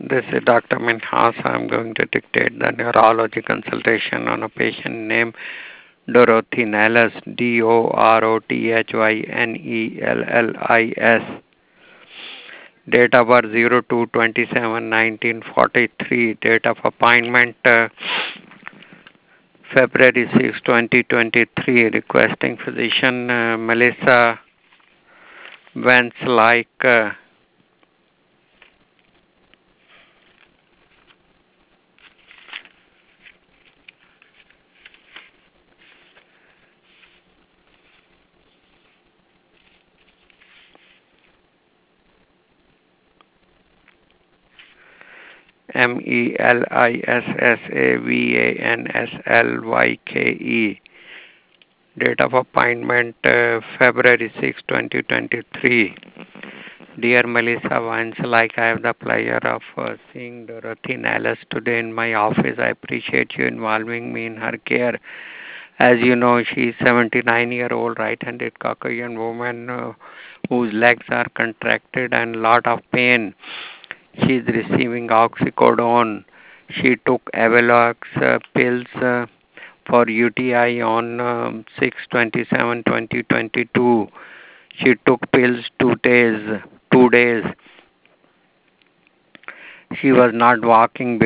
This is Dr. Minhas. I'm going to dictate the neurology consultation on a patient named Dorothy Nellis, Dorothynellis. Date of birth 02/27/1943. Date of appointment February 6, 2023. Requesting physician Melissa Vance like. Melissavanslyke. Date of appointment February 6, 2023. Dear Melissa Vance, like I have the pleasure of seeing Dorothy Nellis today in my office. I appreciate you involving me in her care. As you know, she is 79-year-old right-handed Caucasian woman whose legs are contracted and lot of pain. She is receiving oxycodone. She took Avelox pills for UTI on 6/27/2022. She took pills 2 days. 2 days. She was not walking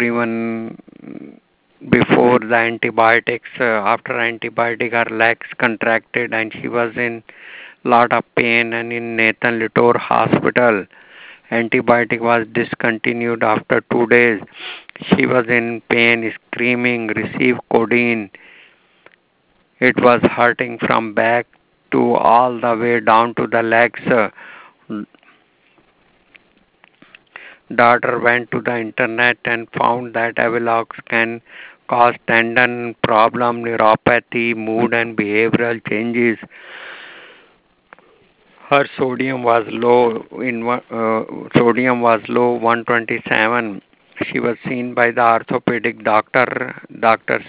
before the antibiotics. After antibiotic, her legs contracted and she was in lot of pain and in Nathan Litor Hospital. Antibiotic was discontinued after 2 days. She was in pain, screaming, received codeine. It was hurting from back to all the way down to the legs. Daughter went to the internet and found that Avelox can cause tendon problem, neuropathy, mood and behavioral changes. Her sodium was low 127. She was seen by the orthopedic doctor, Dr.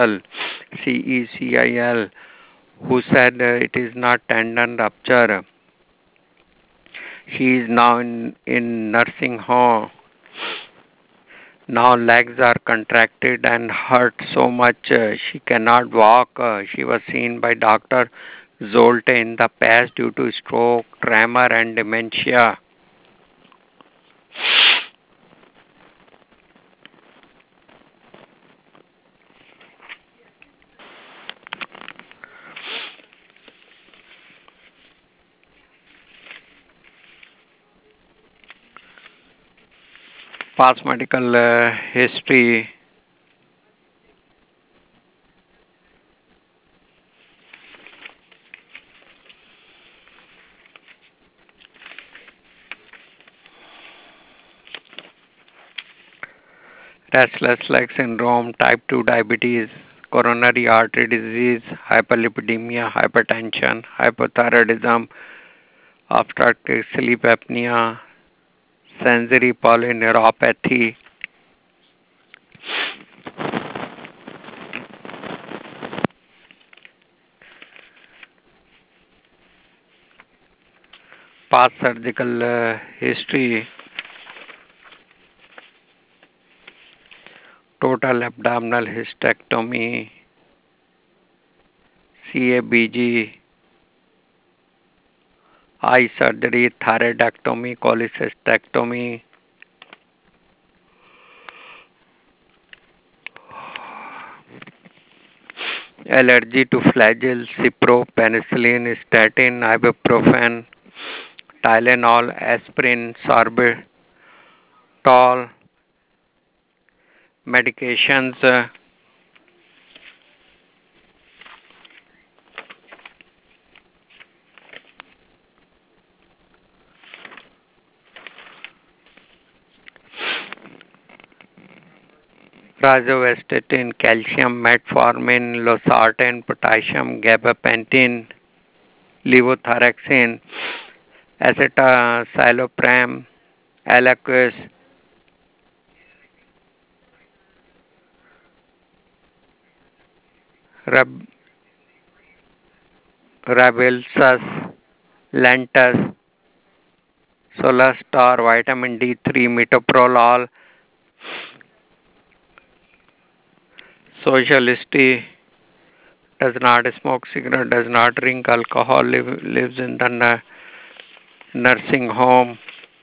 Cecil, who said it is not tendon rupture. She is now in nursing home. Now legs are contracted and hurt so much she cannot walk. She was seen by Dr. Zolte in the past due to stroke, tremor and dementia. Past medical history. Restless leg syndrome, type 2 diabetes, coronary artery disease, hyperlipidemia, hypertension, hypothyroidism, obstructive sleep apnea, sensory polyneuropathy. Past surgical history, total abdominal hysterectomy, CABG, eye surgery, thyroidectomy, cholecystectomy, allergy to flagyl, cipro, penicillin, statin, ibuprofen, Tylenol, aspirin, sorbitol, medications, rosuvastatin, calcium, metformin, losartan, potassium, gabapentin, levothyroxine, acetylcyloprene, Eliquis, Rab- Rybelsus, Lantus, Solastar, vitamin D3, metoprolol, socialist, does not smoke cigarette, does not drink alcohol, lives in the nursing home.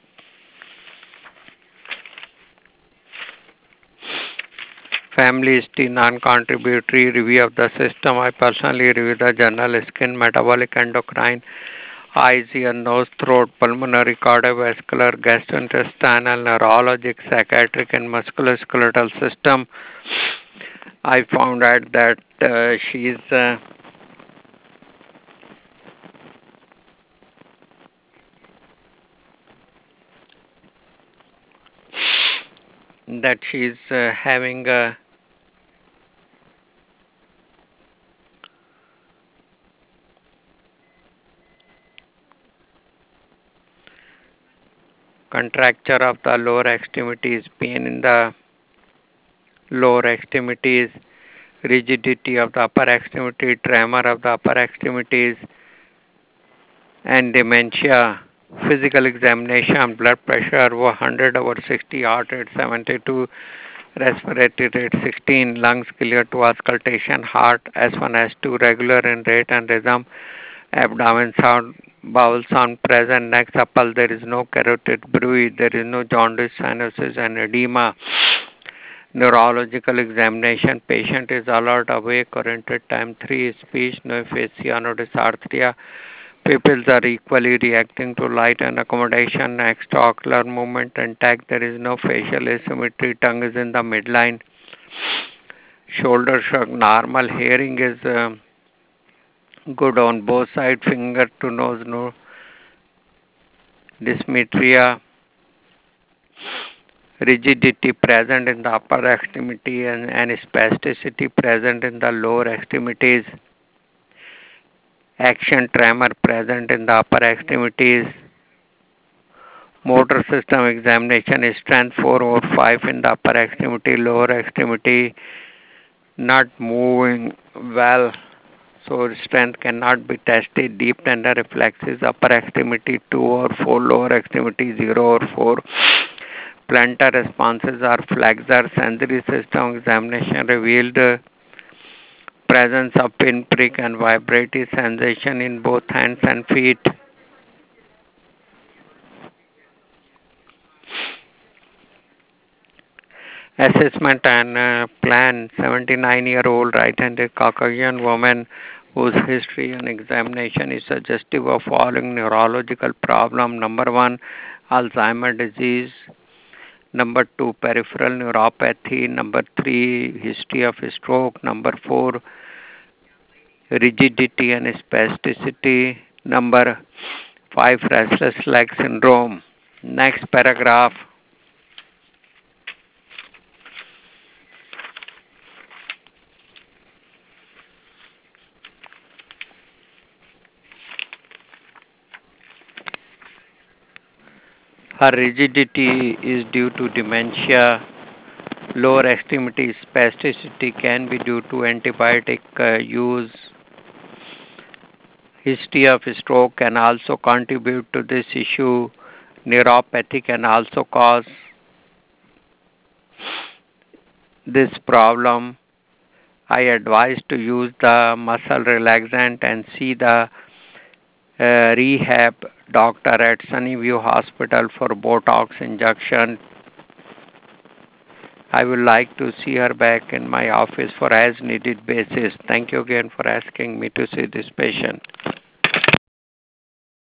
Family history, non-contributory review of the system. I personally review the journal skin, metabolic, endocrine, eyes, ear, nose, throat, pulmonary, cardiovascular, gastrointestinal, neurologic, psychiatric, and musculoskeletal system. I found out that she's having a contracture of the lower extremities, pain in the lower extremities, rigidity of the upper extremity, tremor of the upper extremities, and dementia. Physical examination, blood pressure 100 over 60, heart rate 72, respiratory rate 16, lungs clear to auscultation, heart S1, S2 regular in rate and rhythm, abdomen sound, bowel sound present, neck supple, there is no carotid bruit, there is no jaundice, cyanosis and edema. Neurological examination, patient is alert, awake, oriented, time 3, speech, no aphasia, no dysarthria. Pupils are equally reacting to light and accommodation, extraocular movement intact, there is no facial asymmetry, tongue is in the midline, shoulder shrug, normal, hearing is good on both sides, finger to nose, no dysmetria, rigidity present in the upper extremity and spasticity present in the lower extremities, action tremor present in the upper extremities, motor system examination strength 4 or 5 in the upper extremity, lower extremity not moving well, so strength cannot be tested. Deep tender reflexes, upper extremity 2 or 4, lower extremity 0 or 4. Plantar responses are flexor. Sensory system examination revealed presence of pinprick and vibratory sensation in both hands and feet. Assessment and plan. 79-year-old right-handed Caucasian woman whose history and examination is suggestive of following neurological problem. Number 1, Alzheimer's disease. Number 2, peripheral neuropathy. Number 3, history of stroke. Number 4, rigidity and spasticity. Number 5, restless leg syndrome. Next paragraph. Her rigidity is due to dementia. Lower extremity spasticity can be due to antibiotic use. History of stroke can also contribute to this issue. Neuropathy can also cause this problem. I advise to use the muscle relaxant and see the rehab doctor at Sunnyview Hospital for Botox injection. I would like to see her back in my office for as needed basis. Thank you again for asking me to see this patient.